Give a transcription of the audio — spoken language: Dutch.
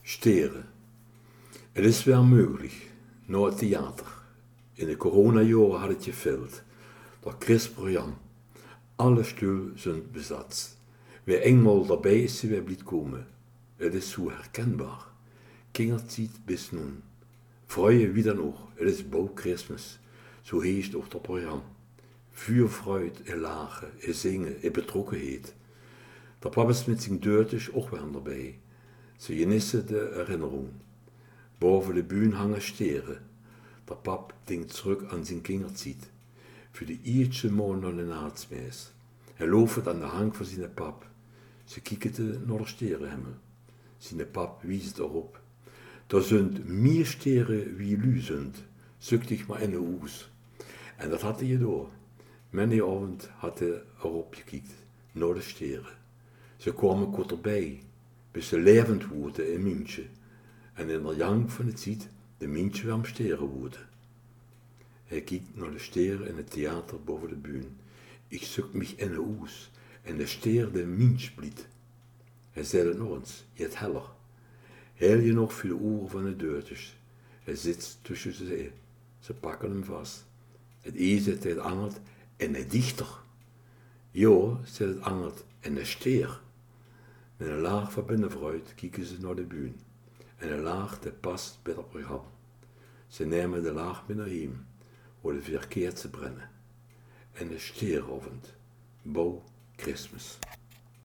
Steren. Het is weer mogelijk, naar het theater. In de coronajaren had het gevuld. Door Chris Brian. Alle stoelen zijn bezet. Wie eenmaal daarbij is, ze weer blijft komen. Het is zo herkenbaar. Kindertijd bis nun. Vreue wie dan ook, het is bouw Christmas. Zo heest ook dat Brian. Vuurvreud en lachen, en zingen, en betrokkenheid. Der pap is met zijn deurtjes ook weer erbij. Ze genissen de herinnering. Boven de bühne hangen steren. Der pap denkt terug aan zijn kindertijd. Voor de eerste maand naar de naatsmeis. Hij looft aan de hang van zijn pap. Ze kijken naar de sterrenhemel. Zijn pap wijst erop. Er zijn meer sterren wie lu zijn. Zoek dich maar in de huis. En dat had hij door. Mijn avond had hij erop gekeken. Naar de sterren. Ze kwamen kort erbij. Bis ze levend worden in München. En in de jang van het ziet de München weer am sterren worden. Hij kijkt naar de sterren in het theater boven de bühne. Ik zoek mich in de huis. En de ster de Münch bliet. Hij zei het nog eens, je het heller. Heel je nog voor de oren van de deurtjes. Hij zit tussen ze. Ze pakken hem vast. Het een zet het ander en het dichter. Jo, zet het ander en de ster. Met een laag van binnenvruit kijken ze naar de bühne. En een laag die past bij dat programma. Ze nemen de laag mee naar hem, waar de verkeerd ze brennen. En de steeravond, bouw Christmas.